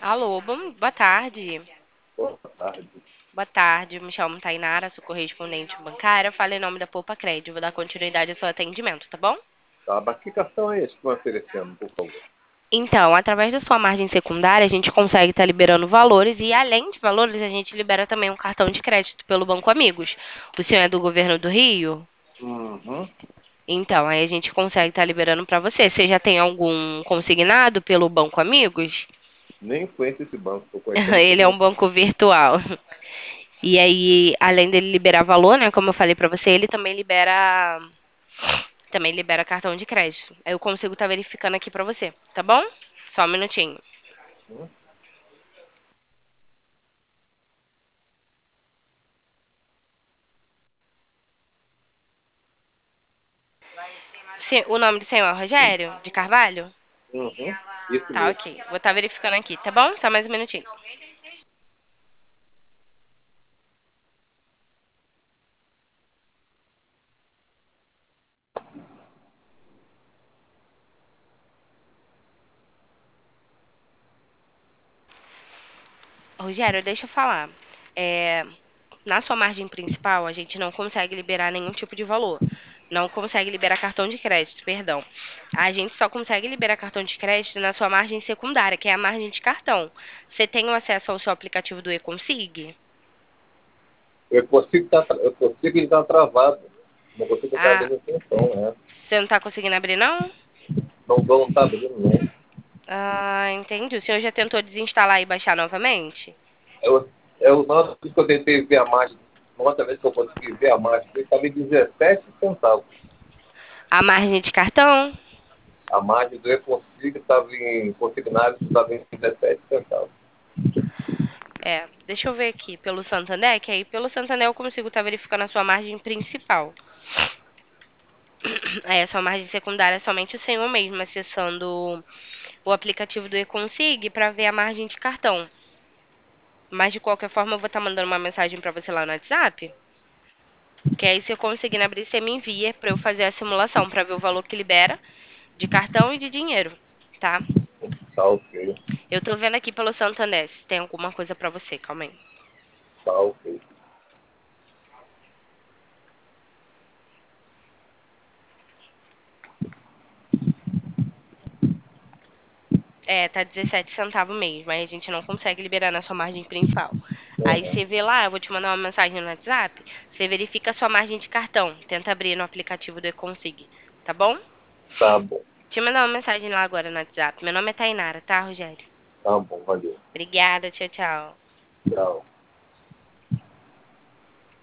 Alô, boa tarde. Boa tarde. Boa tarde, me chamo Tainara, sou correspondente bancária. Falei em nome da Poupa Crédito. Vou dar continuidade ao seu atendimento, tá bom? Tá, mas que cartão é esse que estão oferecendo, por favor? Então, através da sua margem secundária, a gente consegue estar liberando valores e, além de valores, a gente libera também um cartão de crédito pelo Banco Amigos. O senhor é do governo do Rio? Uhum. Então, aí a gente consegue estar liberando para você. Você já tem algum consignado pelo Banco Amigos? Nem conheço esse banco, estou conhecendo Ele é tudo. um banco virtual. E aí, além dele liberar valor, né, como eu falei pra você, ele também libera cartão de crédito. Aí eu consigo estar verificando aqui pra você, tá bom? Só um minutinho. Uhum. O nome do senhor é Rogério de Carvalho? Uhum. Isso Tá, mesmo. ok. Vou estar verificando aqui, tá bom? Só mais um minutinho. Rogério, deixa eu falar. É, na sua margem principal, a gente não consegue liberar nenhum tipo de valor. Não consegue liberar cartão de crédito, perdão. A gente só consegue liberar cartão de crédito na sua margem secundária, que é a margem de cartão. Você tem o acesso ao seu aplicativo do eConsig? Eu consigo estar travado. Não consigo estar Ah, abrindo atenção, né? você não está conseguindo abrir, não? Não está abrindo, não. Ah, entendi. O senhor já tentou desinstalar e baixar novamente? Nossa vez que eu tentei ver a margem, nossa vez que eu consegui ver a margem, ele estava em 17 centavos. A margem de cartão? A margem do E-Consigo estava em consignado, estava em 17 centavos. É, deixa eu ver aqui pelo Santander, que aí pelo Santander eu consigo estar verificando a sua margem principal. Aí a sua margem secundária é somente o senhor mesmo acessando o aplicativo do eConsig para ver a margem de cartão. Mas de qualquer forma eu vou estar mandando uma mensagem para você lá no WhatsApp, que aí se eu conseguir abrir, você me envia para eu fazer a simulação, para ver o valor que libera de cartão e de dinheiro, tá? Tá ok, Eu tô vendo aqui pelo Santander se tem alguma coisa para você, calma aí. tá ok. É, tá 17 centavos mesmo, aí a gente não consegue liberar na sua margem principal. Aí Uhum. você vê lá, eu vou te mandar uma mensagem no WhatsApp, você verifica a sua margem de cartão, tenta abrir no aplicativo do eConsig, tá bom? Tá bom, Te mandar uma mensagem lá agora no WhatsApp. Meu nome é Tainara, tá, Rogério? tá bom, valeu. Obrigada, tchau, tchau. Tchau.